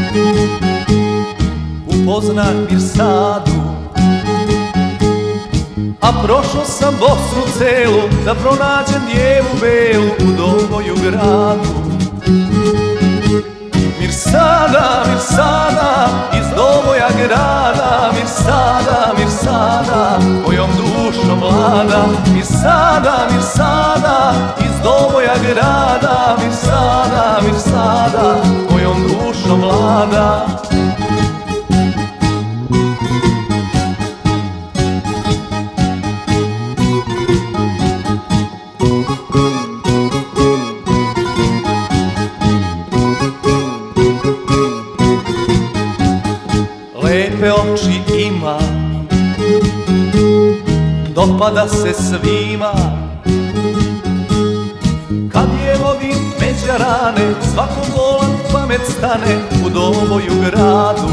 Upoznam mir Sadu, a prošao sam Bosnu celu da pronađem djevu belu u Doboju gradu. Mir Sada, iz Doboja grada, mir Sada, mojom dušom mlada. Mir Sada, iz Doboja grada, mir Sada, mojom dušom mlada. Lepe oči ima, dopada se svima. Kad je lovim međa rane, svako bolan pamet stane u Doboju gradu.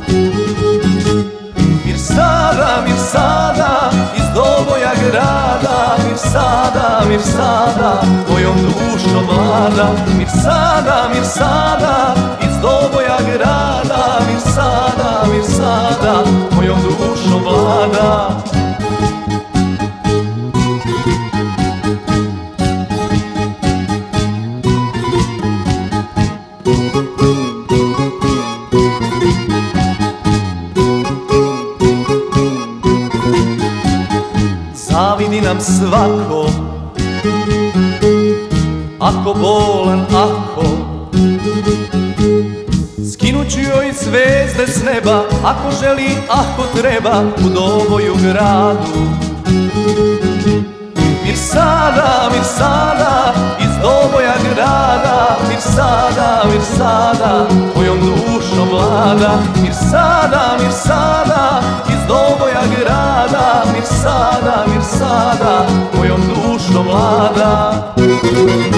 Mir Sada, iz Doboja grada, mir Sada, mojom dušom mlada. Mir Sada, iz Doboja grada, mir Sada, mojom dušom mlada. Zavidi nam svako, ako bolan, ako skinut ću joj zvezde s neba, ako želi, ako treba, u Doboju gradu. Mir Sada, iz Doboja grada, mir Sada, mojom dušom mlada. Mir Sada, iz Doboja grada, mir Sada, mojom dušom mlada.